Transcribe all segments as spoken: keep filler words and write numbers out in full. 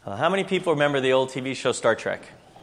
Uh, how many people remember the old T V show Star Trek?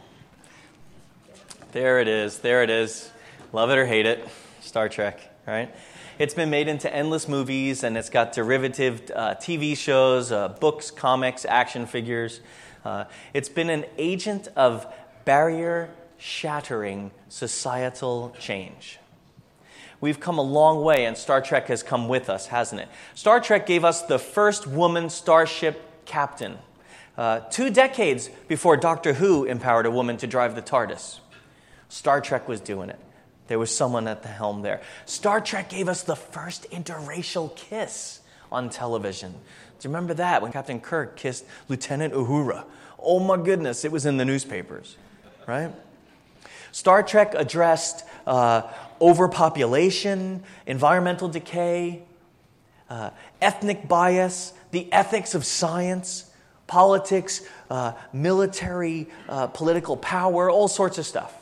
There it is. There it is. Love it or hate it. Star Trek, right? It's been made into endless movies, and it's got derivative uh, T V shows, uh, books, comics, action figures. Uh, it's been an agent of barrier-shattering societal change. We've come a long way, and Star Trek has come with us, hasn't it? Star Trek gave us the first woman starship captain. Uh, two decades before Doctor Who empowered a woman to drive the TARDIS. Star Trek was doing it. There was someone at the helm there. Star Trek gave us the first interracial kiss on television. Do you remember that, when Captain Kirk kissed Lieutenant Uhura? Oh my goodness, it was in the newspapers, right? Star Trek addressed uh, overpopulation, environmental decay, uh, ethnic bias, the ethics of science, politics, uh, military, uh, political power, all sorts of stuff.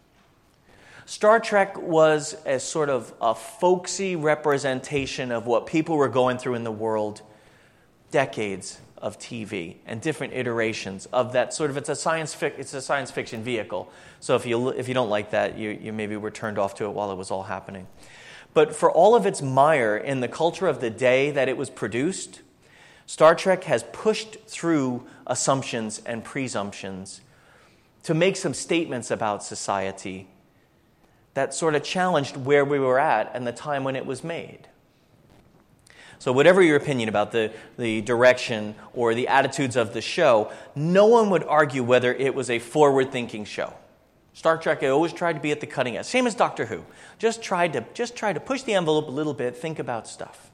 Star Trek was a sort of a folksy representation of what people were going through in the world, decades of T V and different iterations of that sort of, it's a science fic, it's a science fiction vehicle. So if you if you don't like that, you, you maybe were turned off to it while it was all happening. But for all of its mire in the culture of the day that it was produced, Star Trek has pushed through assumptions and presumptions to make some statements about society that sort of challenged where we were at and the time when it was made. So whatever your opinion about the, the direction or the attitudes of the show, no one would argue whether it was a forward-thinking show. Star Trek always tried to be at the cutting edge, same as Doctor Who. Just tried to just tried to push the envelope a little bit, think about stuff.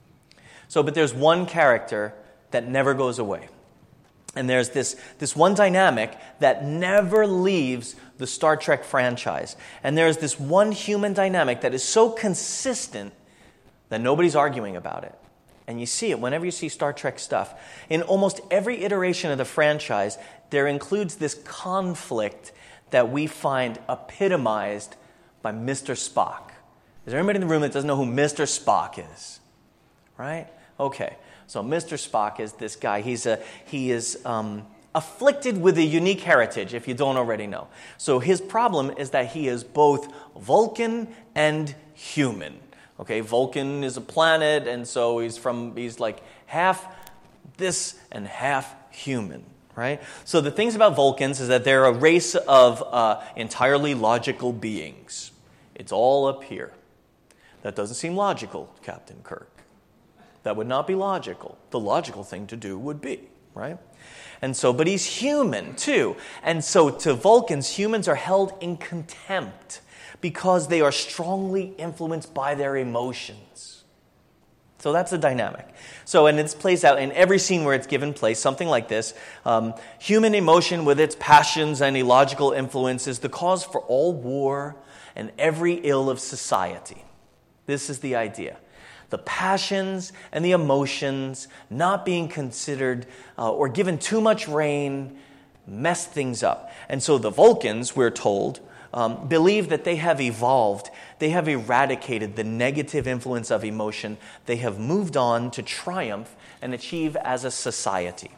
So, but there's one character that never goes away. And there's this, this one dynamic that never leaves the Star Trek franchise. And there's this one human dynamic that is so consistent that nobody's arguing about it. And you see it whenever you see Star Trek stuff. In almost every iteration of the franchise, there includes this conflict that we find epitomized by Mister Spock. Is there anybody in the room that doesn't know who Mister Spock is? Right? Okay. So Mister Spock is this guy. He's a he is um, afflicted with a unique heritage, if you don't already know. So his problem is that he is both Vulcan and human. Okay, Vulcan is a planet, and so he's from he's like half this and half human, right? So the things about Vulcans is that they're a race of uh, entirely logical beings. It's all up here. That doesn't seem logical, Captain Kirk. That would not be logical. The logical thing to do would be, right? And so, but he's human too. And so to Vulcans, humans are held in contempt because they are strongly influenced by their emotions. So that's the dynamic. So, and this plays out in every scene where it's given place, something like this. Um, human emotion with its passions and illogical influence is the cause for all war and every ill of society. This is the idea. The passions and the emotions not being considered uh, or given too much rein mess things up. And so the Vulcans, we're told, um, believe that they have evolved. They have eradicated the negative influence of emotion. They have moved on to triumph and achieve as a society.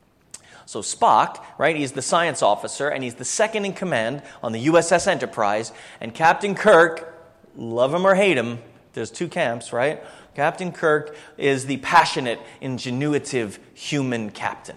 So Spock, right, he's the science officer, and he's the second in command on the U S S Enterprise. And Captain Kirk, love him or hate him, there's two camps, right? Captain Kirk is the passionate, ingenuitive human captain.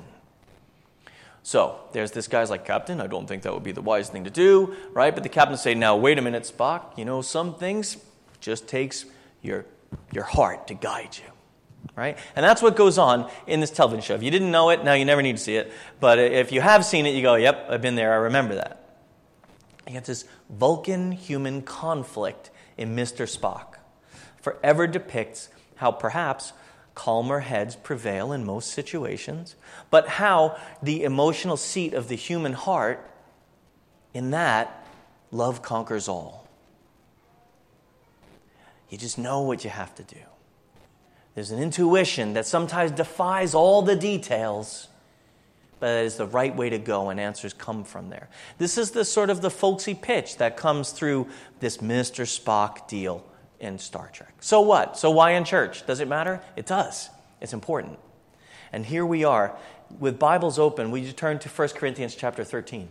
So there's this guy's like, Captain, I don't think that would be the wise thing to do, right? But the captain say, now wait a minute, Spock. You know, some things just takes your your heart to guide you, right? And that's what goes on in this television show. If you didn't know it, now you never need to see it. But if you have seen it, you go, yep, I've been there. I remember that. You get this Vulcan-human conflict in Mister Spock. Forever depicts how perhaps calmer heads prevail in most situations, but how the emotional seat of the human heart, in that, love conquers all. You just know what you have to do. There's an intuition that sometimes defies all the details, but it is the right way to go, and answers come from there. This is the sort of the folksy pitch that comes through this Mister Spock deal in Star Trek. So what? So why in church? Does it matter? It does. It's important. And here we are with Bibles open, will you turn to First Corinthians chapter thirteen?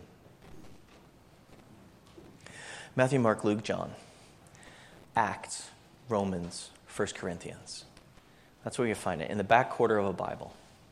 Matthew, Mark, Luke, John. Acts, Romans, First Corinthians. That's where you find it, in the back quarter of a Bible.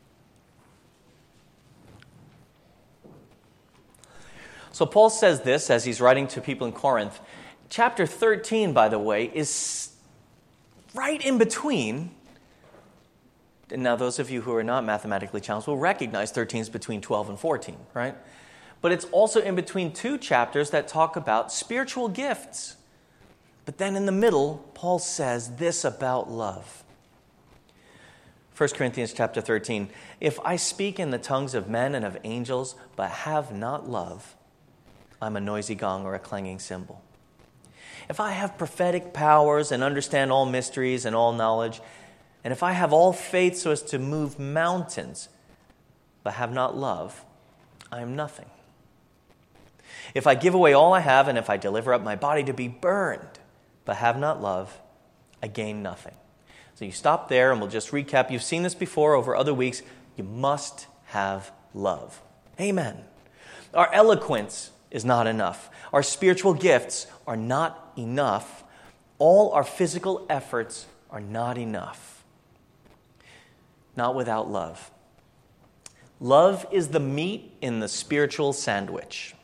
So Paul says this as he's writing to people in Corinth. Chapter thirteen, by the way, is right in between. And now those of you who are not mathematically challenged will recognize thirteen is between twelve and fourteen, right? But it's also in between two chapters that talk about spiritual gifts. But then in the middle, Paul says this about love. First Corinthians chapter thirteen, if I speak in the tongues of men and of angels, but have not love, I'm a noisy gong or a clanging cymbal. If I have prophetic powers and understand all mysteries and all knowledge, and if I have all faith so as to move mountains, but have not love, I am nothing. If I give away all I have, and if I deliver up my body to be burned, but have not love, I gain nothing. So you stop there, and we'll just recap. You've seen this before over other weeks. You must have love. Amen. Our eloquence is not enough. Our spiritual gifts are not enough. All our physical efforts are not enough. Not without love. Love is the meat in the spiritual sandwich.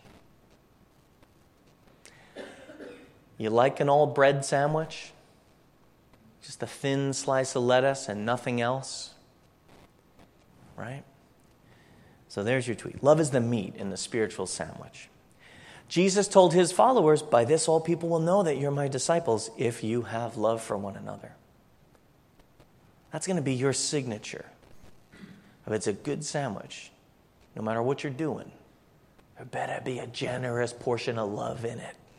You like an all bread sandwich? Just a thin slice of lettuce and nothing else? Right? So there's your tweet. Love is the meat in the spiritual sandwich. Jesus told his followers, by this all people will know that you're my disciples if you have love for one another. That's going to be your signature. If it's a good sandwich, no matter what you're doing, there better be a generous portion of love in it.